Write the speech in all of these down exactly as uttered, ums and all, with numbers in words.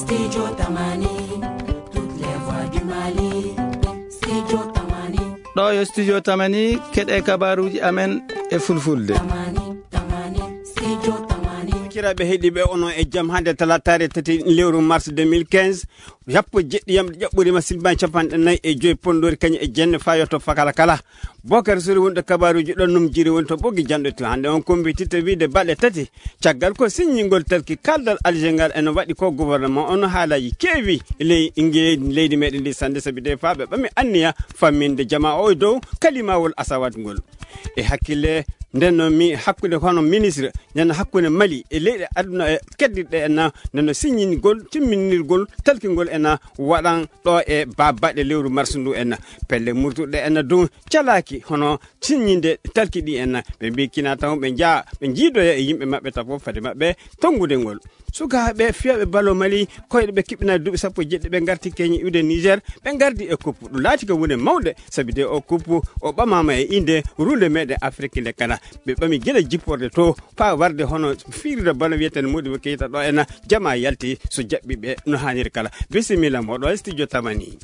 Studio Tamani, toutes les voix du Mali. Studio Tamani. Ɗo yo Studio Tamani keɗe kabaruji amen e fulfulde. Tamani, Tamani, Studio Tamani. Kiraɓe heeɗiɓe ono e jam hande talatare tati lewru mars deux mille quinze yappo jeɗɗi yamɗe ƴaɓɓurima silban capanɗe nayyi e joyi pondori kañum e jenne fayoto fakala kala Bocar Sori wonɗo kabaruji ɗon num jiri woni to ɓoggi janɗo to hande on kombititte wiide balɗe tati caggal ko signingol talki kaldal algengal ene waɗi ko gouvernement ono haalaji keewi ley leydi meɗen ndi sande saabi de faaɓe ɓami anniya famminde jama o e dow kalimawol asawat ngol e hakkille nden mi hakkude hono ministre nen hakkude Mali e leyɗe aduna e keddiɗe enna nen signingol timminirgol talkingol enna waɗan ɗo e babbaɗe lewru mars ndu enna pelle murtuɗe enna dow calaki hono signinde talki ɗi enna ɓe mbi kina taw ɓe jaa ɓe jiidoya e yimɓe maɓɓe taw fof fade maɓɓe tongude ngol sukaɓe fiyaɓe balo Mali koyɗe ɓe kiɓɓina duuɓi sappo jeɗɗi ɓe garti keñi iwde Niger ɓe gardi e koppu ɗum laati ko wone mawɗe sabi de o koppu o ɓamama e inde runde meɗen Afrique nde kana ɓe ɓami gueɗe jipporde to pa warde hono firde balo wiyeten Modibo Keita ɗo ena jama yalti so jaɓɓiɓe no hanniri kala bisimilla moɗo e Studio Tamani.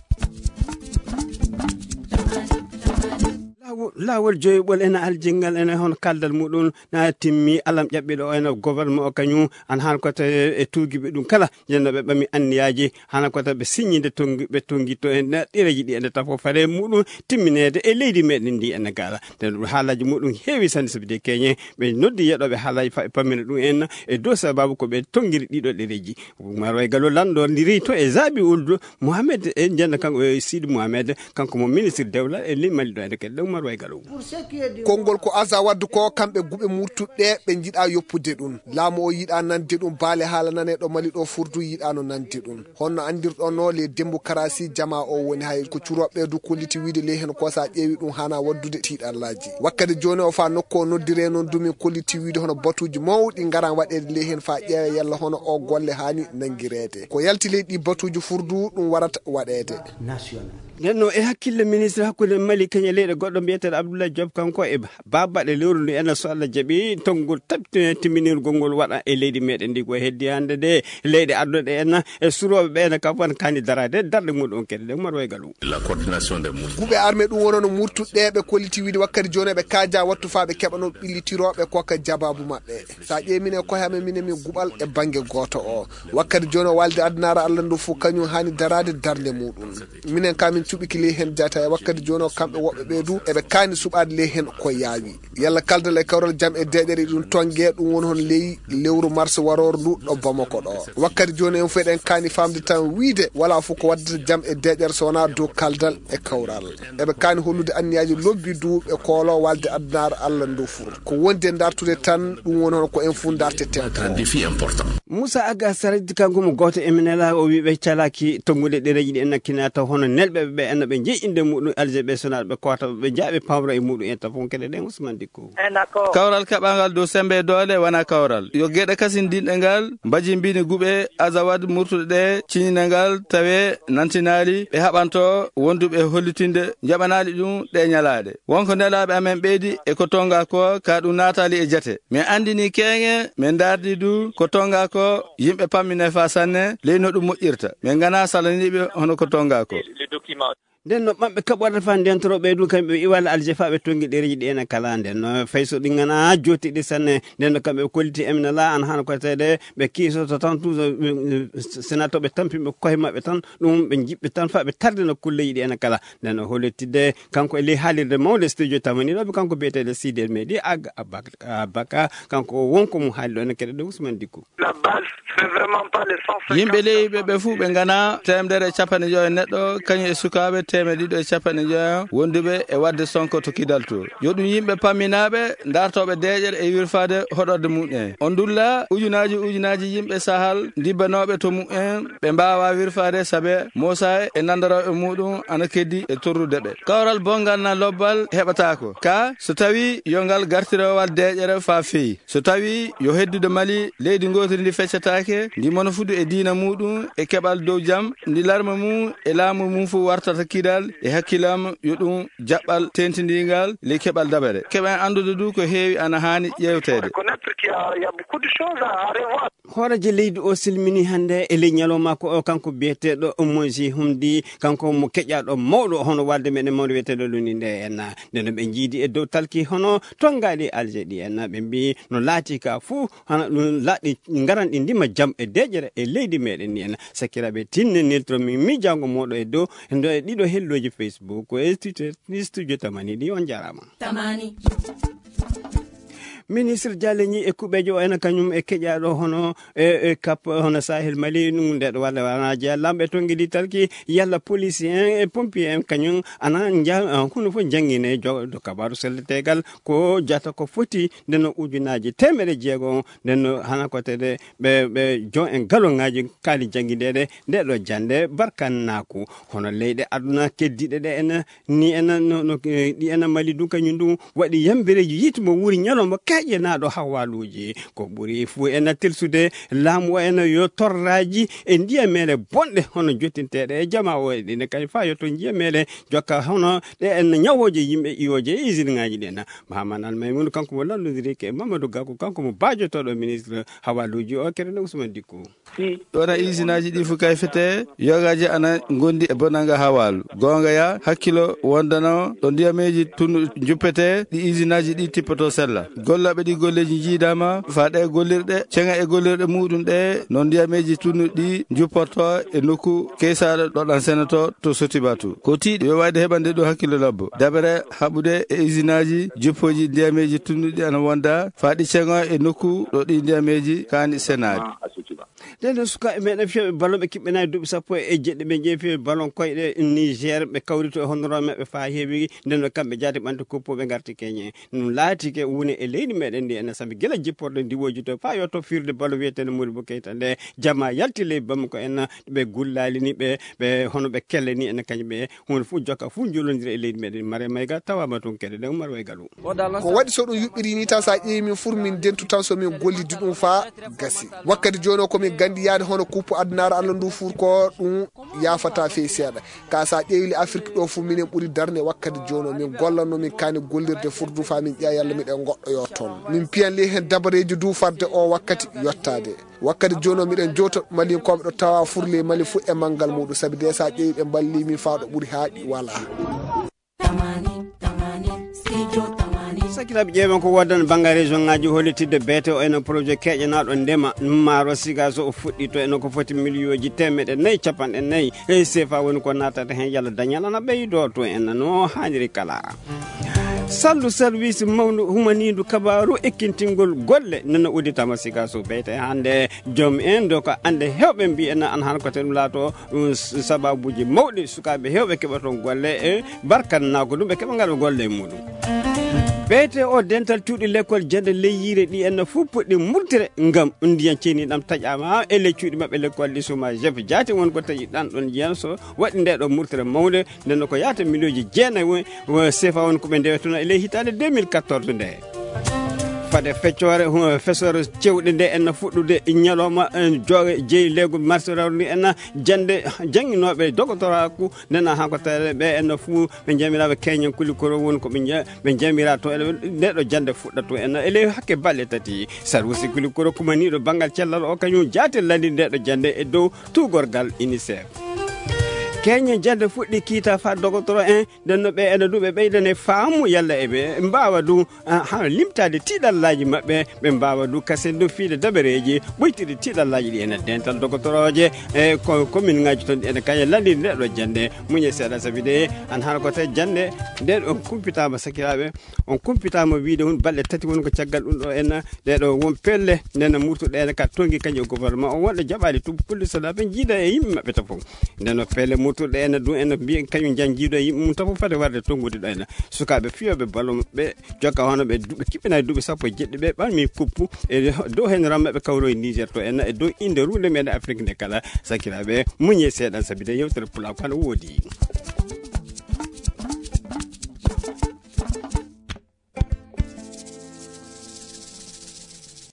Lawol joyiɓol ene aljengal ene hono kaldal muɗum na timmi alam ƴaɓɓiɗo o ene gouvernement o kañum an hana kota e tugiɓe ɗum kala yenno ɓe ɓami anniyaji hana kota ɓe signide tongi ɓe tonguito e ɗereji ɗi ene tafo fare muɗum timminede e leydi meɗen ndi ene gala nden ɗum haalaji muɗum heewi sande sabi de keñe ɓe noddi yeɗoɓe haalaji fa pammina ɗum en e dow sababu ko ɓe tonguiri ɗiɗo ɗereji maroy galo lanɗo ndiri to e Zabi Ould Mohamed e jenda kanko e Sidi Mohamed kanko mo ministre dewla e Mali ɗo ene kadi ɗum maroy galo kongol ko asa waddu ko kamɓe guɓe murtuɗɗe ɓe jiiɗa yoppude ɗum laamu o yiiɗa nande ɗum baale haala nane ɗo Mali ɗo furdu yiiɗano nande ɗum honno andirɗonno le Dembo Karasi jama o woni hay ko curoɓe du kolliti wiide le hen ko sa ƴeewi ɗum hana waddude tiiɗallaji wakkati joni o fa nokku o noddire noon dumi kolliti wiide hono batuji mawɗi garan waɗede le hen fa ƴeewa yalla hono o golle hani nangirede ko yalti leydi batuji furdu ɗum warata waɗede nenno e hakkille ministre hakkude Mali kañe leyɗe goɗɗo mbiyeteɗo Abdoulaye Diop kanko e babbaɗe lewru ndu ene so Allah jaaɓi tonggol tabti timminirgol ngol waɗa e leydi meɗen ndi ko heddi hande de leyɗe adduɗe enna e suroɓe ɓe ene kam won kani darade darde muɗum kede de marway galu la coordination des mouvements guɓe armé ɗum wonono murtuɗɗe ɓe kolliti wiide wakkati joni ɓe kaaja wattu fa ɓe keɓano ɓillitiroɓe koka jababu maɓɓe sa ƴeemine koyame mine mi guɓal e banggue goto o wakkati joni o walde adnara Allah ndu fo kañum hani darade darde muɗum minen kamin cuɓiki le hen jata e wakkati joni o kamɓe woɓɓe ɓe du eɓe kaani suɓade le hen ko yaawi yalla kaldal e kawral jam e deƴere ɗum tongue ɗum woni hon ley lewru mars waror ndu ɗo Bamako ɗo wakkati joni en fof eɗen kaani famde tan wiide wala fof ko waddata jam e deƴere so wona dow kaldal e kawral eɓe kaani hollude anniyaji lobbi duuɓe koolo walde addunaaro Allah ndu fur ko wonde dartude tan ɗum woni hon ko en fu dartete Moussa Aga Saridi kanko mo goto eminela o wiɓe calaki tongude ɗereji ɗi en nakkina taw hono nelɓe ɓe en ɓe jeeyi inde muɗum algebe sonaɗo ɓe kota ɓe jaaɓe pawra e muɗum en tafon kede ɗen Ousmane Dicko kawral kaɓangal dow sembe doole wona kawral yo gueɗe kasindinɗe ngal mbajimbini guɓe azawad murtuɗe ɗe ciñine ngal tawe nantinali ɓe haɓanto wonduɓe hollitinde jaɓanali ɗum ɗe ñalaɗe wonko nelaɓe amen ɓeydi e ko tonga ko ka ɗum natali e jate min andini keŋe min dardi du ko tonga ko yimɓe pammine fa sanne ley no ɗum moƴƴirta min gana salaniɓe hono ko tonga ko nden no ɓamɓe kaɓɓorde fa ndentoro ɓeydu kamɓe iwal aljefa ɓe tongi ɗereji ɗi ene kala nden no fayso ɗi gana jotti ɗi sanne nden no kamɓe kolliti emina la an hana kotede ɓe kiisoto tan toujours sena to ɓe tampimɓe koye maɓɓe tan ɗum ɓe jiɓɓe tan fa ɓe tarde no kulleji ɗi ene kala nden no hollitide kanko e ley haalirde mawde Studio Tamani ɗo ɓe kanko biyetede Sidi meɗi Aga Abaka kanko wonko mum haali ɗo ene keɗe ɗo Ousmane Dicko yimɓe leyɓe ɓe fuu ɓe gana temedere capanɗe joyi neɗɗo kañum e sukaɓe teme ɗiɗo e capanɗe joyi wonduɓe e wadde sonko to kidal to yo ɗum yimɓe pamminaɓe dartoɓe deƴere e wirfade hoɗorde mumen on dulla ujunaji ujunaji yimɓe sahal dibbanoɓe to mumen ɓe mbawa wirfade saabe Moussa e nandaroɓe muɗum ana keddi e torrude ɓe kawral bongal na lobbal heɓatako ka so tawi yo ngal gartirowal deƴere fa feeyi so tawi yo heddude Mali leydi gotiri ndi feccetake ndi mono fuɗɗu e diina muɗum e keɓal dow jaam ndi larma mum e laamu mum fu wartata jangidal e hakkilam yo ɗum jaɓɓal tentindingal le keɓal dabere keɓen andude du ko heewi ana hani ƴewtede horaje leydi o silmini hande e ley ñalowma ko o kanko biyeteɗo Moisi Humdi kanko mo keƴaɗo mawɗo hono walde meɗen mawɗo wiyeteɗo luni nde en ndeno ɓe jiidi e dow talki hono tongaɗi alje ɗi en ɓe mbi no laati ka fuu hana ɗum laaɗi garanɗi ndima jaam e deƴere e leydi meɗen ni en sakkiraɓe tinne neltoro min miijango moɗo e dow ndo e ɗiɗo helloji Facebook e Twitter studio tamani ɗi on jarama tamani ministre Dialeni e kuɓejo ena kañum e keƴaɗo hono e cap hono Sahel Mali ɗum ndeɗo walla wanaji lamɓe to guiɗi talki yalla policier e pompier en kañum ana huno fof jangguine joɗo kabaru selletegal ko jata ko foti ndeno ujunaji temere jeegom ndeno hana kotede ɓe ɓe jon en galongaji kaali jangguideɗe ndeɗo jande barkannaku hono leyɗe aduna keddiɗe ɗe ena ni ena no ɗi ena Mali ɗum kañum ɗum waɗi yambireji yitmo wuuri ñalawma keƴe naɗo hawaluji ko ɓuuri fu ena telsude laamu o ena yo torraji e ndiyamele bonɗe hono jottinteɗe e jama o ɗine kay fa yo to ndiyamele jokka hono ɗe en ñawoje yimɓe iyoje e usine ngaji ɗena Mahamane Almaymoudou kanko mo lallodiri ke Mamadou Gakou kanko mo bajotoɗo ministre hawaluji o kerene Ousmane Dicko wona usine aji ɗi fu kay fete yogaji ana gondi e bonanga hawalu gonga ya hakkilo wondano ɗo ndiyameji tunu juppete ɗi usine aji ɗi tippoto sella gollaɓe ɗi golleji jiidama faɗe gollirɗe cenga e gollirɗe muɗum ɗe no ndiyameji tunu ɗi jupporto e nokku keysaɗo ɗoɗan senato to Sotibatu ko tiiɗi yo wayde heɓande ɗo hakkilo labbo dabere haɓude e usine aji juppoji ndiyameji tunnuɗi ana wonda faɗi cenga e nokku ɗo ɗi ndiyameji kani senaaji nden suka meɗen fiyoɓe ballon ɓe kiɓɓenayi duuɓi sappo e jeɗɗi ɓe jeeyi fiyoɓe ballon koyɗe Niger ɓe kawrito e honnoroo maɓɓe fa heewi nden kamɓe jaati ɓante koppo ɓe garti keñe ɗum laati ke woni e leydi meɗen ndi enen saabi gila jipporɗe ndiwoji to fa yotto firde ballo wiyetene Modibo Keita nde jamma yalti ley Bamako en ɓe gullali ni ɓe ɓe hono ɓe kelle ni enen kañum ɓe hunde fof jokka fof jolodira e leydi meɗen Maria Mayga tawama toon kede ɗe Oumar Waygalou ko waɗi so ɗum yuɓɓiri ni tan sa ƴeewi min fur min dentu tan somin gollidi ɗum fa gasi wakkati joni o komin gandi yaade hono kuppu adunare Allah ndu fur ko ɗum yafata fewi seeɗa ka sa ƴeewli Afrique ɗo fu minen ɓuuri darde wakkati joni o min gollanno min kani gollirde furdu fa min ƴeeya yalla miɗen goɗɗo yo toon min piyan li hen dabareji dufarde o wakkati yottade wakkati joni o miɗen jota Mali koɓe ɗo tawa furle Mali fu e manggal muɗum saabi de sa ƴeewi ɓe balli min fa ɗo ɓuuri haaɗi wala tamani tamani studio tamani sakiraɓe ƴeewen ko woddan banggal région ngaji hollitidde beete o eno projet keƴanaɗo ndema maaro siga so o fuɗɗi to eno ko foti million ji temmeɗe nayyi capanɗe nayyi e sefa woni ko natata hen yalla dañal ana ɓeydo to en no haniri kala sallu service mawdu humanidu kabaru ekkintingol golle nana uditama siga so beyte hande joom en do ko ande hewɓe mbi en an han kote ɗum laato sababuji mawɗi sukaɓe hewɓe keɓaton golle e barkannako ɗum ɓe keɓa ngal golle muɗum beete o dental cuuɗi l'école jande leyyire ɗi en fof poɗɗi murtire ngam ndiyan ceeniɗam taƴama e ley cuuɗi mabɓe l'école ɗi suma jef jaati won ko taƴi ɗan ɗon jiyan so waɗi nde ɗo murtire mawde nden ko yaata million ji jeenayyi sefa won koɓe ndewetono e ley hitande deux mille quatorze nde fade feccore fesore cewɗe nde en fuɗɗude ñalawma jooge jeeyi leygo marché rawni en jande jangguinoɓe dogotoraku nena ha ko tawde ɓe en fuu ɓe jamiraɓe keñen kulikoro woni koɓe ɓe jamira to ndeɗo jande fuɗɗato en e ley hakke balɗe tati sarwusi kulikoro kumaniɗo banggal cellal o kañum jaati landi ndeɗo jande e dow tugorgal UNICEF keñe jande fuɗɗi kiita fa dogotoro en ndenno ɓe ene ɗum ɓe ɓeydane faamu yalla eɓe mbawa ɗum ha limtade tiɗallaji mabɓe ɓe mbawa ɗum kasen ɗum fiide daɓereji ɓoytiɗe tiɗallaji ɗi ene dental dogotoroje e commune ngaji toon ɗi ene kañe landide ndeɗo jande muñe seeɗa saabi de an hara ko tawi jande nden on kumpitama sakiraɓe on kumpitama wiide hun balɗe tati woni ko caggal ɗum ɗo en ɗeɗo won pelle ndena murtuɗe ka tonggui kañi o gouvernement on wonɗo jaɓali tuba pulisoɗa ɓe jiida e yimɓe mabɓe to foof ndeno pelle murtuɗe ene ɗum ene mbiya kañum jan jiiɗo e yimɓe mum taw fof fade warde tonngude ɗo ene sukaɓe fiyoɓe ballon ɓe jokka hono ɓe duɓe kiɓɓinayi duuɓi sappo e jeɗɗi ɓe ɓanmi kuppu e dow hen rammaɓe kawro e Niger to en e dow inde runde meɗen Afrique nde kala sakiraɓe muñe seeɗan saabi de yewtere pulaar ko hano woodi